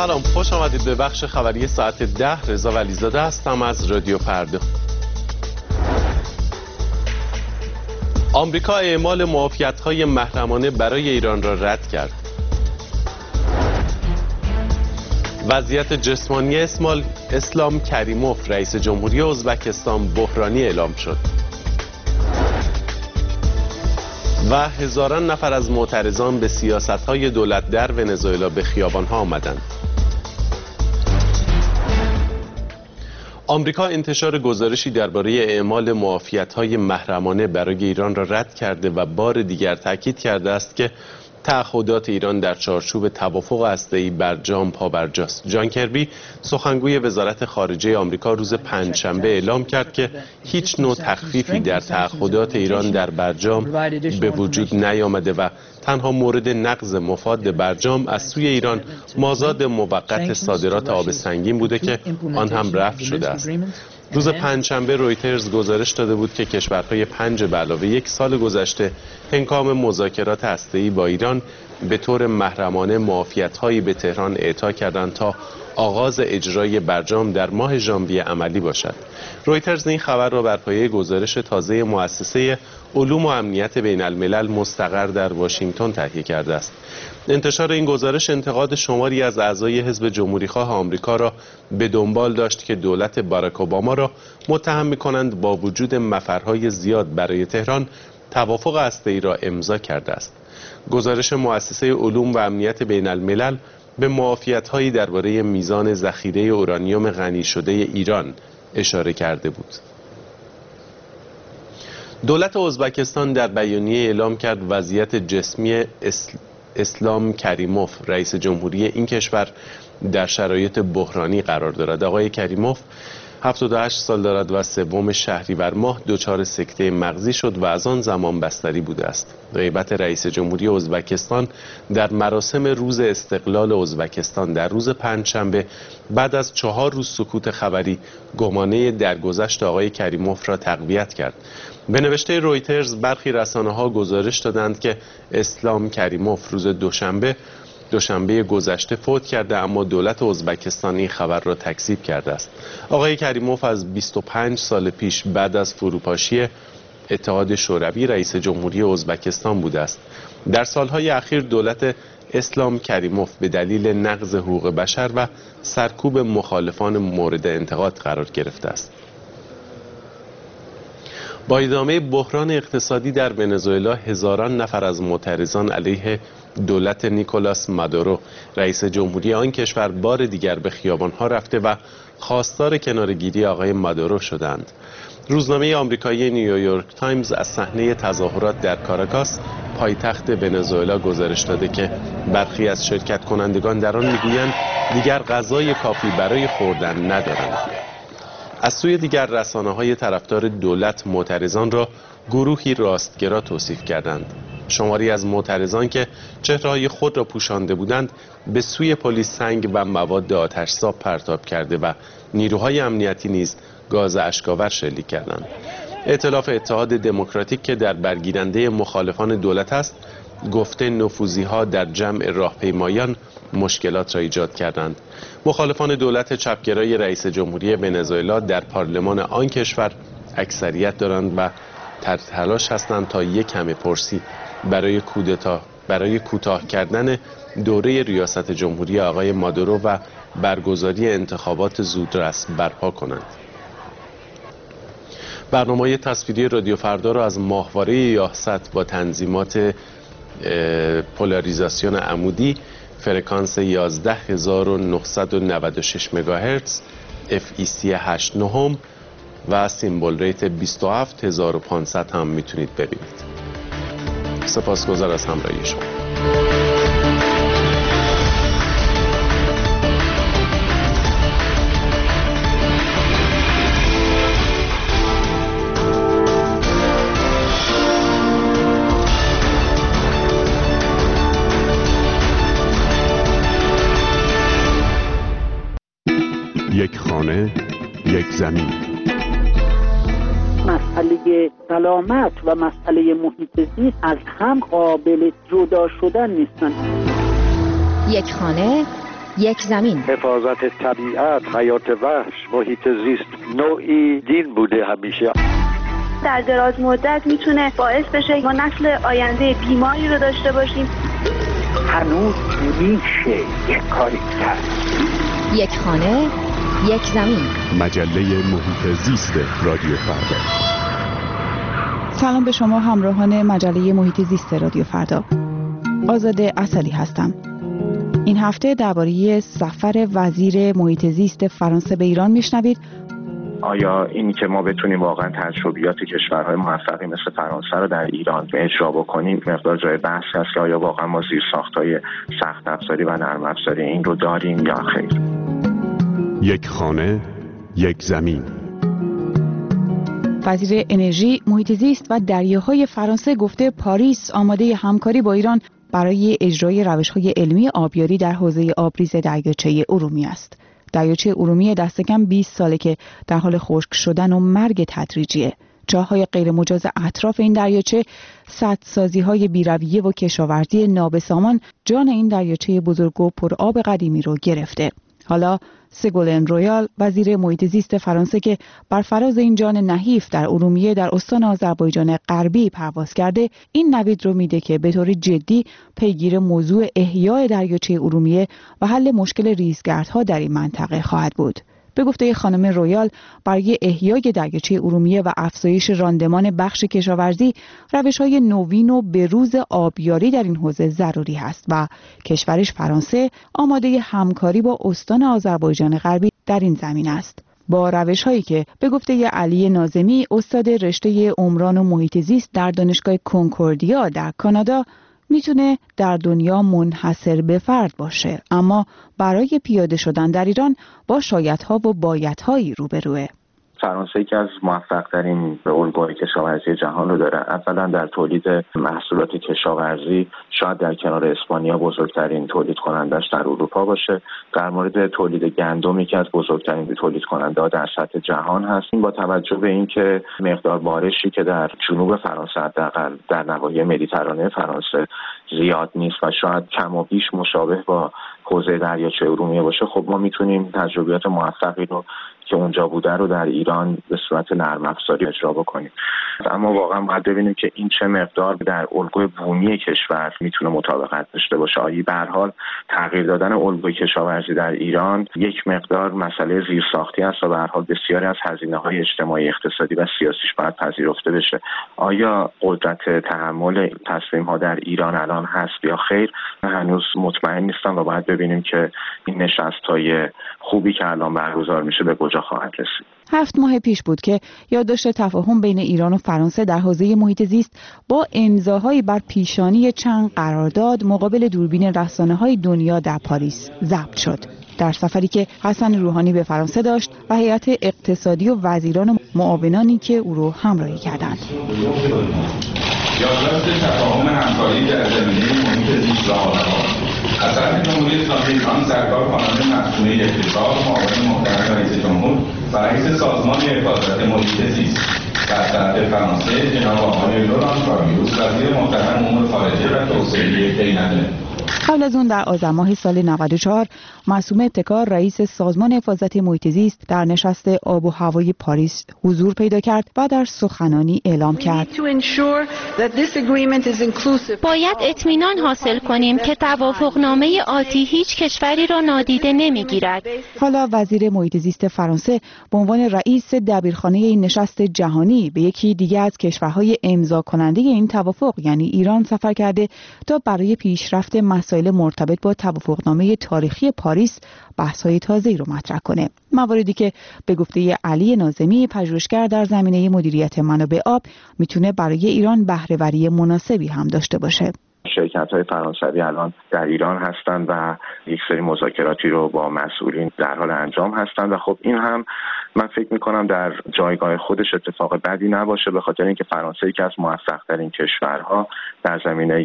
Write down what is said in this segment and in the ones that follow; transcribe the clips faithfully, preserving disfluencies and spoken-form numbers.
سلام، خوش آمدید به بخش خبری ساعت ده. رضا ولیزاده هستم از رادیو فردا. آمریکا اعمال معافیت‌های محرمانه برای ایران را رد کرد. وضعیت جسمانی اسمال اسلام کریموف رئیس جمهوری ازبکستان بحرانی اعلام شد. و هزاران نفر از معترضان به سیاست‌های دولت در ونزوئلا به خیابان‌ها آمدند. آمریکا انتشار گزارشی درباره اعمال معافیت‌های محرمانه برای ایران را رد کرده و بار دیگر تاکید کرده است که تعهدات ایران در چارچوب توافق هسته‌ای برجام پابرجاست. جان کربی سخنگوی وزارت خارجه آمریکا روز پنجشنبه اعلام کرد که هیچ نوع تخفیفی در تعهدات ایران در برجام به وجود نیامده و تنها مورد نقض مفاد برجام از سوی ایران مازاد موقت صادرات آب سنگین بوده که آن هم رفع شده است. روز پنجشنبه رویترز گزارش داده بود که کشورهای پنج به علاوه یک سال گذشته هنگام مذاکرات هسته‌ای با ایران به طور محرمانه معافیت‌هایی به تهران اعطا کردند تا آغاز اجرای برجام در ماه ژانویه عملی باشد. رویترز این خبر را بر پایه گزارش تازه مؤسسه علوم و امنیت بین الملل مستقر در واشنگتن تهیه کرده است. انتشار این گزارش انتقاد شماری از اعضای حزب جمهوریخواه آمریکا را به دنبال داشت که دولت باراک اوباما را متهم می‌کنند با وجود مفرهای زیاد برای تهران توافق هسته‌ای را امضا کرده است. گزارش مؤسسه علوم و امنیت بین الملل به معافیت‌هایی درباره میزان ذخیره اورانیوم غنی شده ایران اشاره کرده بود. دولت ازبکستان در بیانیه اعلام کرد وضعیت جسمی اسلام کریموف رئیس جمهوری این کشور در شرایط بحرانی قرار دارد. آقای کریموف هفتاد و هشت سال دارد و سوم شهریور ماه دچار سکته مغزی شد و از آن زمان بستری بوده است. غیبت رئیس جمهوری ازبکستان در مراسم روز استقلال ازبکستان در روز پنجشنبه بعد از چهار روز سکوت خبری گمانه درگذشت آقای کریموف را تقویت کرد. به نوشته رویترز برخی رسانه‌ها گزارش دادند که اسلام کریموف روز دوشنبه دوشنبه گذشته فوت کرده، اما دولت ازبکستان این خبر را تکذیب کرده است. آقای کریموف از بیست و پنج سال پیش بعد از فروپاشی اتحاد شوروی رئیس جمهوری ازبکستان بوده است. در سالهای اخیر دولت اسلام کریموف به دلیل نقض حقوق بشر و سرکوب مخالفان مورد انتقاد قرار گرفته است. با ادامه بحران اقتصادی در ونزوئلا هزاران نفر از معترضان علیه دولت نیکولاس مادورو رئیس جمهوری آن کشور بار دیگر به خیابان‌ها رفته و خواستار کناره‌گیری آقای مادورو شدند. روزنامه آمریکایی نیویورک تایمز از صحنه تظاهرات در کاراکاس پایتخت ونزوئلا گزارش داده که برخی از شرکت کنندگان در آن میگویند دیگر غذای کافی برای خوردن ندارند. از سوی دیگر رسانه‌های طرفدار دولت معترضان را گروهی راستگرا توصیف کردند. شماری از معترضان که چهره‌های خود را پوشانده بودند به سوی پلیس سنگ و مواد آتش‌زا پرتاب کرده و نیروهای امنیتی نیز گاز اشک‌آور شلیک کردند. ائتلاف اتحاد دموکراتیک که در برگیرنده مخالفان دولت است گفته نفوذی‌ها در جمع راهپیمایان مشکلات را ایجاد کردند. مخالفان دولت چپگرای رئیس جمهوری ونزوئلا در پارلمان آن کشور اکثریت دارند و در تلاش هستند تا یک همه پرسی برای کودتا برای کوتاه کردن دوره ریاست جمهوری آقای مادورو و برگزاری انتخابات زودرس برپا کنند. برنامه تصویری رادیو فردا را از ماهواره یاست با تنظیمات پولاریزاسیون عمودی فرکانس یازده هزار و نهصد و نود و شش مگاهرتز اف ای سی هشت نهم و سیمبل ریت بیست و هفت هزار و پانصد هم میتونید ببینید. سپاسگزار از همراهی شما. یک خانه، یک زمین. مسئله سلامت و مسئله محیط زیست از هم قابل جدا شدن نیستن. یک خانه، یک زمین. حفاظت طبیعت، حیات وحش، محیط زیست نوعی دین بوده همیشه. در دراز مدت میتونه باعث بشه ما نسل آینده بیماری رو داشته باشیم. هنوز میشه یک کاری کرد. یک خانه، یک زمین. مجله محیط زیست رادیو فردا. سلام به شما همراهان مجله محیط زیست رادیو فردا. آزاده اصلی هستم. این هفته درباره سفر وزیر محیط زیست فرانسه به ایران میشنوید. آیا اینی که ما بتونیم واقعا تجربیات کشورهای موفقی مثل فرانسه رو در ایران اجرا بکنیم مقدار جای بحث هست که آیا واقعا ما زیرساخت‌های سخت افزاری و نرم افزاری این رو داریم یا خیر. یک خانه، یک زمین. وزیر انرژی، محیط زیست و دریاهای فرانسه گفته پاریس آماده همکاری با ایران برای اجرای روش‌های علمی آبیاری در حوزه آبریز دریاچه ارومیه است. دریاچه ارومیه دست کم بیست ساله که در حال خشک شدن و مرگ تدریجیه. جاهای غیر مجاز اطراف این دریاچه، سدسازی‌های بی‌رویه و کشاورزی نابسامان جان این دریاچه بزرگ و پرآب قدیمی رو گرفته. حالا سگولن رویال، وزیر محیط زیست فرانسه که بر فراز این جان نحیف در ارومیه در استان آذربایجان غربی پرواز کرده، این نوید رو میده که به طور جدی پیگیر موضوع احیای دریاچه ارومیه و حل مشکل ریزگردها در این منطقه خواهد بود. به گفته خانم رویال، برای احیای دریاچه ارومیه و افزایش راندمان بخش کشاورزی، روش‌های نوین و بروز آبیاری در این حوزه ضروری است و کشورش فرانسه آماده همکاری با استان آذربایجان غربی در این زمین است. با روش‌هایی که به گفته علی ناظمی، استاد رشته عمران و محیط زیست در دانشگاه کنکوردیا در کانادا، میتونه در دنیا منحصر به فرد باشه، اما برای پیاده شدن در ایران با شایدها و بایدهایی روبروه. فرانسه که از موفق‌ترین الگوهای کشاورزی جهان رو داره. اولا در تولید محصولات کشاورزی شاید در کنار اسپانیا بزرگترین تولید کنندش در اروپا باشه. در مورد تولید گندم یکی از بزرگترین تولید کننده‌ها در سطح جهان هست. این با توجه به اینکه مقدار بارشی که در جنوب فرانسه حداقل در نواحی مدیترانه فرانسه زیاد نیست و شاید کم و بیش مشابه با حوزه دریاچه ارومیه باشه، خب ما میتونیم تجربیات موفقی رو که اونجا بوده رو در ایران به صورت نرم افزاری اجرا بکنیم. اما واقعا باید ببینیم که این چه مقدار در الگوی بومی کشور میتونه مطابقت داشته باشه. آیی به هر حال تغییر دادن الگوی کشاورزی در ایران یک مقدار مسئله زیرساختی است و به هر حال بسیاری از هزینه‌های اجتماعی، اقتصادی و سیاسیش باید پذیرفته بشه. آیا قدرت تحمل تصمیم‌ها در ایران الان هست یا خیر؟ هنوز مطمئن نیستم و باید ببینیم که این نشست‌های خوبی که الان برگزار میشه به کجا خواهد رسید. هفت ماه پیش بود که یادداشت تفاهم بین ایران و فرانسه در حوزه محیط زیست با امضاهایی بر پیشانی چند قرارداد مقابل دوربین رسانه‌های دنیا در پاریس ضبط شد. در سفری که حسن روحانی به فرانسه داشت و هیئت اقتصادی و وزیران و معاونانی که او را همراهی کردند. یادداشت تفاهم همکاری در زمینه محیط زیست را حسن جمهوری اسلامی ایران سرکار خواننده مسئول اقتصاد، معاون محترم رئیس جمهور و رئیس سازمان حفاظت محیط زیست در طرف فرانسه جناب آقای لوران فابیوس وزیر محترم امور خارجه و توسعه بین‌المللی. قبل از اون در آذر ماه سال نود و چهار معصومه ابتکار رئیس سازمان حفاظت محیط زیست در نشست آب و هوای پاریس حضور پیدا کرد و در سخنانی اعلام کرد باید اطمینان حاصل کنیم که توافقنامه آتی هیچ کشوری را نادیده نمیگیرد. حالا وزیر محیط زیست فرانسه به عنوان رئیس دبیرخانه این نشست جهانی به یکی دیگه از کشورهای امضا کننده این توافق یعنی ایران سفر کرده تا برای پیشرفت مسائل مرتبط با توافقنامه تاریخی پاریس بحث‌های تازه‌ای رو مطرح کنه. مواردی که به گفته علی ناظمی، پژوهشگر در زمینه مدیریت منابع آب، میتونه برای ایران بهره‌وری مناسبی هم داشته باشه. شرکت‌های فرانسوی الان در ایران هستند و یک سری مذاکراتی رو با مسئولین در حال انجام هستند و خب این هم من فکر می‌کنم در جایگاه خودش اتفاق بدی نباشه، به خاطر اینکه فرانسه یکی از موفق‌ترین کشورها در زمینه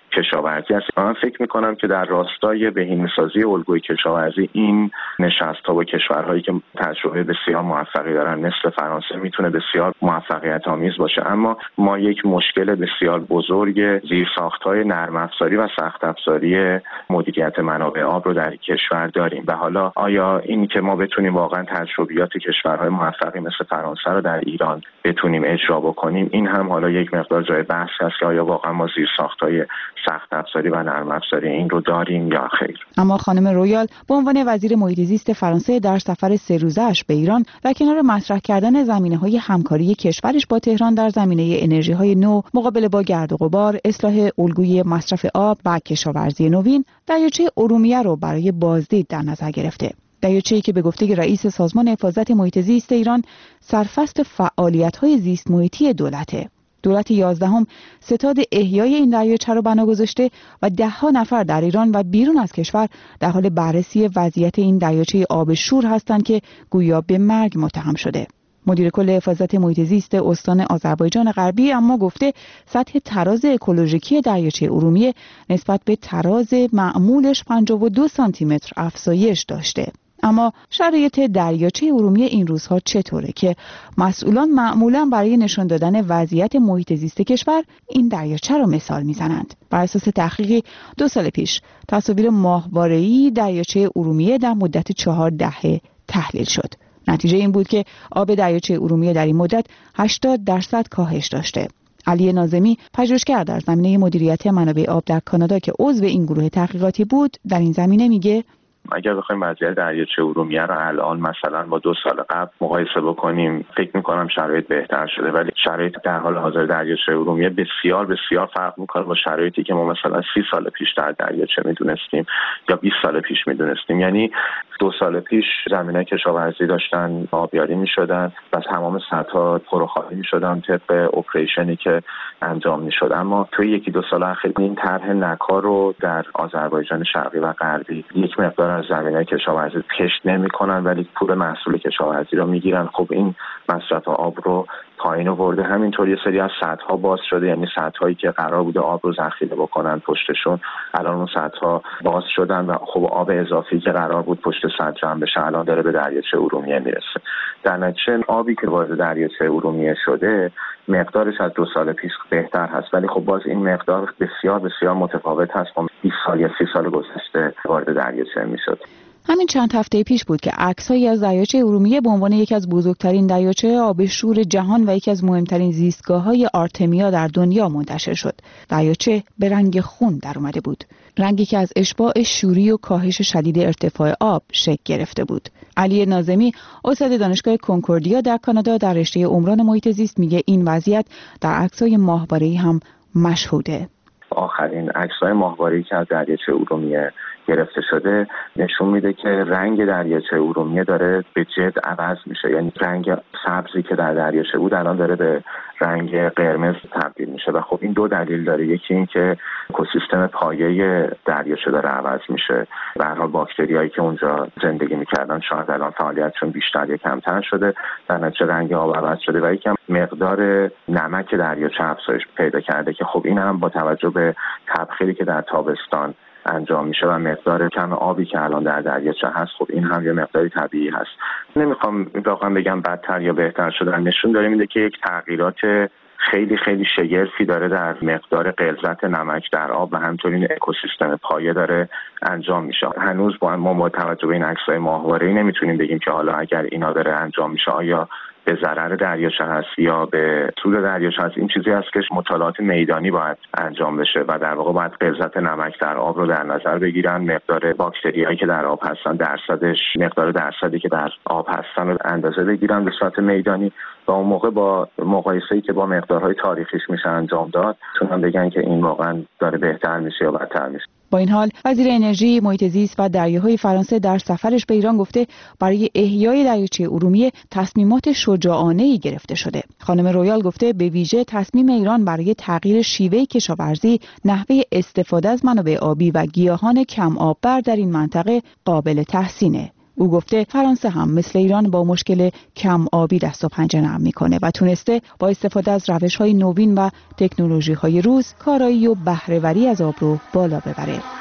کشاورزی است. من فکر می‌کنم که در راستای بهینه‌سازی الگوی کشاورزی این نشست‌ها با کشورهایی که تجربه بسیار موفقی دارن مثل فرانسه میتونه بسیار موفقیت آمیز باشه، اما ما یک مشکل بسیار بزرگ زیرساخت‌های نرم افزاری و سخت افزاری مدیریت منابع آب رو در کشور داریم و حالا آیا این که ما بتونیم واقعا تجربیات کشورهای موفقی مثل فرانسه رو در ایران بتونیم اجرا بکنیم، این هم حالا یک مقدار جای بحث است که آیا واقعا ما زیرساخت‌های سخت افزاری و نرم افزاری این رو داریم یا خیر. اما خانم رویال به عنوان وزیر محیط زیست فرانسه در سفر سه روزه‌اش به ایران در کنار مطرح کردن زمینه‌های همکاری کشورش با تهران در زمینه انرژی‌های نو، مقابله با گرد و غبار، اصلاح الگوی مصرف آب و کشاورزی نوین، دریاچه ارومیه رو برای بازدید در نظر گرفته. دریاچه‌ای که به گفته رئیس سازمان حفاظت محیط زیست ایران سرفصل فعالیت‌های زیست محیطی دولته. دولت یازدهم ستاد احیای این دریاچه را بنا گذاشته و ده‌ها نفر در ایران و بیرون از کشور در حال بررسی وضعیت این دریاچه آب شور هستند که گویا به مرگ متهم شده. مدیر کل حفاظت محیط زیست استان آذربایجان غربی اما گفته سطح تراز اکولوژیکی دریاچه ارومیه نسبت به تراز معمولش پنجاه و دو سانتی متر افزایش داشته. اما شرایط دریاچه ارومیه این روزها چطوره که مسئولان معمولا برای نشان دادن وضعیت محیط زیست کشور این دریاچه را مثال میزنند. بر اساس تحقیقی دو سال پیش تصاویر ماهواره‌ای دریاچه ارومیه در مدت چهار دهه تحلیل شد. نتیجه این بود که آب دریاچه ارومیه در این مدت هشتاد درصد کاهش داشته. علی ناظمی، پژوهشگر در زمینه مدیریت منابع آب در کانادا که عضو این گروه تحقیقاتی بود، در این زمینه میگه اگر بخوایم وضعیت دریاچه ارومیه رو الان مثلا با دو سال قبل مقایسه بکنیم، فکر می‌کنم شرایط بهتر شده، ولی شرایط در حال حاضر دریاچه ارومیه بسیار بسیار فرق می‌کنه با شرایطی که ما مثلا سی سال پیش در دریاچه می‌دونستیم یا بیست سال پیش می‌دونستیم. یعنی دو سال پیش زمینه کشاورزی داشتن آبیاری می‌شدن و تمام سطح‌ها پرخالی می‌شدن طبق اپریشنی که انجام می‌شد، اما توی یکی دو سال اخیر این طرح نکا رو در آذربایجان شرقی و غربی یک مقدار از زمینه کشاورزی کشت نمی‌کنن ولی پول محصول کشاورزی رو میگیرن. خب این مصرف آب رو پایین آورده. همینطور یه سری از سدها باز شده، یعنی سدهایی که قرار بوده آب رو ذخیره بکنن پشتشون الان اون سدها باز شدن و خب آب اضافی که قرار بود پشت سد جمع بشه الان داره به دریاچه ارومیه میرسه. در نتیجه آبی که وارد دریاچه ارومیه شده مقدارش از دو سال پیش بهتر هست، ولی خب باز این مقدار بسیار بسیار متفاوت هست با بیست سال یا سی سال گذشته وارد دریاچه میشد. همین چند هفته پیش بود که عکس‌هایی از دریاچه ارومیه به عنوان یکی از بزرگترین دریاچه آب شور جهان و یکی از مهمترین زیستگاه‌های آرتمیا در دنیا منتشر شد. دریاچه به رنگ خون در اومده بود، رنگی که از اشباع شوری و کاهش شدید ارتفاع آب شکل گرفته بود. علی ناظمی، استاد دانشگاه کنکوردیا در کانادا در رشته عمران محیط زیست میگه این وضعیت در عکس‌های ماهواره‌ای هم مشهوده. آخرین عکس‌های ماهواره‌ای که از دریاچه ارومیه گرفته شده نشون میده که رنگ دریاچه ارومیه داره به جد عوض میشه، یعنی رنگ سبزی که در دریاچه بود الان داره به رنگ قرمز تبدیل میشه و خب این دو دلیل داره. یکی این که اکوسیستم پایه دریاچه داره عوض میشه، به هر حال باکتریایی که اونجا زندگی میکردن شاید الان فعالیتشون بیشتر یا کمتر شده، در نتیجه رنگ آب عوض شده و یکم مقدار نمک دریاچه افزایش پیدا کرده که خب این هم با توجه به تبخیری که در تابستان انجام میشه و مقدار کم آبی که الان در دریاچه هست، خب این هم یه مقداری طبیعی هست. نمیخوام واقعا بگم بدتر یا بهتر شدن، نشون داره میده که یک تغییرات خیلی خیلی شگرفی داره در مقدار غلظت نمک در آب و همچنین اکوسیستم پایه داره انجام میشه. هنوز با ما با توجه به این عکس‌های ماهواره‌ای نمیتونیم بگیم که حالا اگر اینا داره انجام میشه آیا به ضرر دریاچه هست یا به سود دریاچه هست. این چیزی هست که مطالعات میدانی باید انجام بشه و در واقع باید غلظت نمک در آب رو در نظر بگیرن، مقدار باکتریایی که در آب هستن درصدش، مقدار درصدی که در آب هستن رو اندازه بگیرن به صورت میدانی و اون موقع با مقایسه‌ای که با مقدارهای تاریخیش میشه انجام داد میتونن بگن که این واقعا داره بهتر میشه یا بدتر میشه. با این حال وزیر انرژی، محیط زیست و دریاهای فرانسه در سفرش به ایران گفته برای احیای دریاچه ارومیه تصمیمات شجاعانه‌ای گرفته شده. خانم رویال گفته به ویژه تصمیم ایران برای تغییر شیوه کشاورزی، نحوه استفاده از منابع آبی و گیاهان کم آببر در این منطقه قابل تحسینه. او گفته فرانسه هم مثل ایران با مشکل کم آبی دست و پنجه نرم میکنه و تونسته با استفاده از روش‌های نوین و تکنولوژی‌های روز کارایی و بهره‌وری از آب رو بالا ببره.